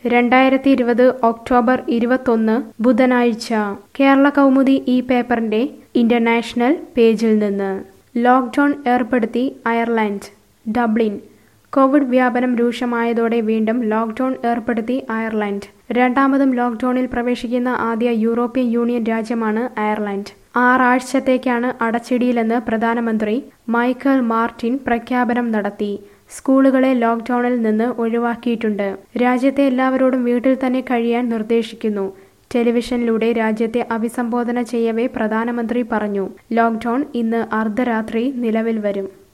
2020 October 21 ബുധനാഴ്ച കേരള കൗമുദി ഈ പേപ്പറിന്റെ ഇന്റർനാഷണൽ പേജിൽ നിന്ന് ലോക്ക്ഡൌൺ ഏർപ്പെടുത്തി അയർലൻഡ്. ഡബ്ലിൻ. കോവിഡ് വ്യാപനം രൂക്ഷമായതോടെ വീണ്ടും ലോക്ക്ഡൌൺ ഏർപ്പെടുത്തി അയർലൻഡ്. രണ്ടാമതും ലോക്ക്ഡൌണിൽ പ്രവേശിക്കുന്ന ആദ്യ യൂറോപ്യൻ യൂണിയൻ രാജ്യമാണ് അയർലൻഡ്. 6 ആഴ്ചത്തേക്കാണ് അടച്ചിടിയിലെന്ന് പ്രധാനമന്ത്രി മൈക്കൽ മാർട്ടിൻ പ്രഖ്യാപനം നടത്തി. സ്കൂളുകളെ ലോക്ക്ഡൌണിൽ നിന്ന് ഒഴിവാക്കിയിട്ടുണ്ട്. രാജ്യത്തെ എല്ലാവരോടും വീട്ടിൽ തന്നെ കഴിയാൻ നിർദ്ദേശിക്കുന്നു. ടെലിവിഷനിലൂടെ രാജ്യത്തെ അഭിസംബോധന ചെയ്യവേ പ്രധാനമന്ത്രി പറഞ്ഞു. ലോക്ക്ഡൌൺ ഇന്ന് അർദ്ധരാത്രി നിലവിൽ വരും.